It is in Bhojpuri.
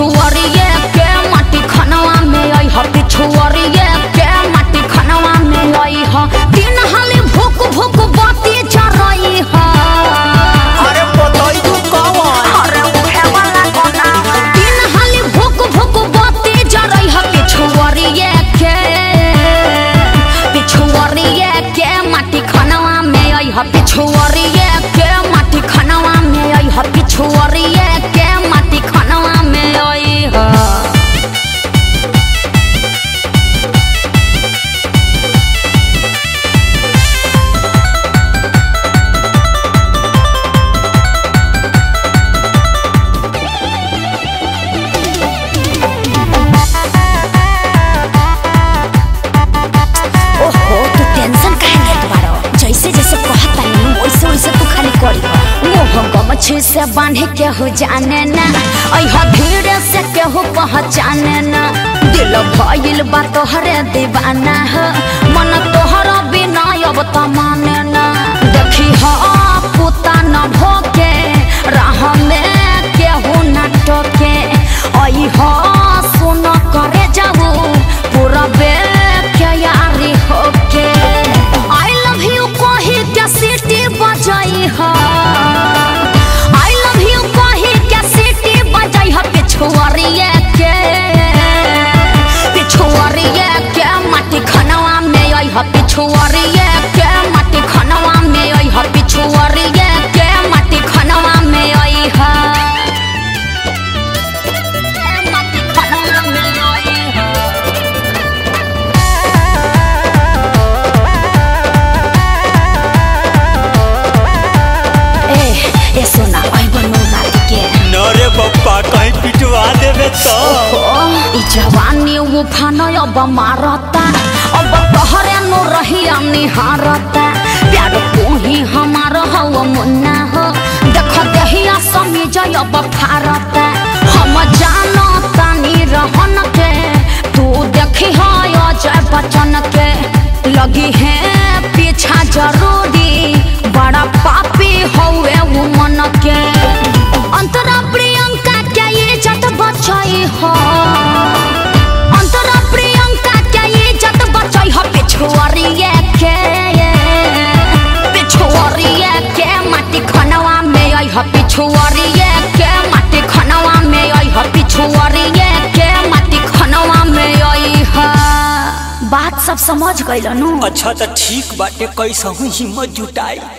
पिछुआरिये के माटी खनवा में आई ह पिछुआरिये के माटी खनवा में आई ह दिन हाली भूक भूक बाती जरई ह अरे बताई तू कौन अरे उहे वाला कोनावा दिन हाली भूक भूक बाती जरई ह पिछुआरिये के माटी खनवा में आई ह पिछुआरिये के माटी खनवा में आई ह पिछुआरिये के माटी खनवा में आई ह ओहो तू टेंशन काहे लेत बारो जैसे जैसे कहता नहीं वैसे वैसे तू खाली करी मोह गमछी से बांधे के हो जाने ना अइहा धीरे से केहू पहचाने ना दिल भइल बा तोहरे दीवाना ह मन तोहर बिना अब त माने ना देखी ह पुता न भोके राह में केहू न टोके अइहा सुन करे जाऊ पूरा बे यारी होके I love you कही क्या सीटी बजाई ह I love you कही क्या सीटी बजाई ह पिछुआरिये के माटी खनवा में आई ह पिछुआरिये के माटी खनवा में आई ह पिछुआरिये के माटी खनवा में आई ह माटी खनवा में आई ह ए सोना आई बनो रात के नरे बप्पा कहीं पिटवा देवे तो ई जवानी उफान अब मारता अब तोहरे नो रही निहारता प्यार तू ही हमार हव मुन्ना हो देख देहिया समी जय अब फारता हम जानो तानी रहन के तू देखी है अजय बच्चन के लगी है पीछा जरूरी बड़ा पापी हवे वो मन के अंतरा प्रियंका के इज्जत बचाई हो अंतरा प्रियंका के इज्जत बचाई हो पिछुआरिये के माटी खनवा में आई हो पिछुआरिये के माटी खनवा में आई हो पिछुआरिये के माटी खनवा में आई हो बात सब समझ गइल नु अच्छा तो ठीक बाटे कैसा हूँ हिम्मत जुटाई।